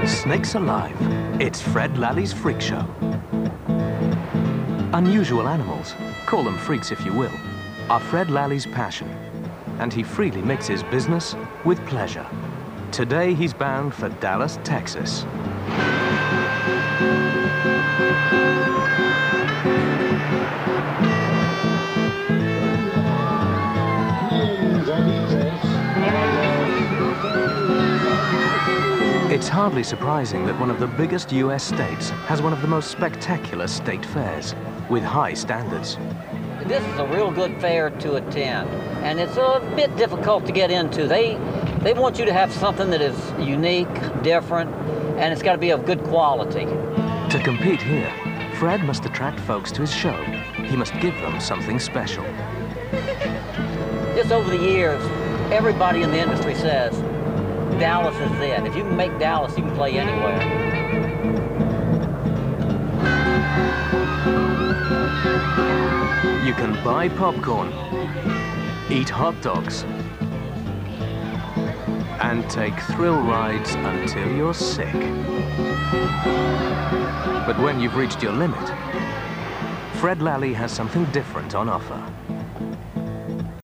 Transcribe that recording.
Snakes alive. It's Fred Lally's Freak Show. Unusual animals, call them freaks if you will, are Fred Lally's passion. And he freely mixes business with pleasure. Today he's bound for Dallas, Texas. It's hardly surprising that one of the biggest US states has one of the most spectacular state fairs, with high standards. This is a real good fair to attend, and it's a bit difficult to get into. They want you to have something that is unique, different, and it's got to be of good quality. To compete here, Fred must attract folks to his show. He must give them something special. Just over the years, everybody in the industry says, Dallas is it. If you can make Dallas, you can play anywhere. You can buy popcorn, eat hot dogs, and take thrill rides until you're sick. But when you've reached your limit, Fred Lally has something different on offer.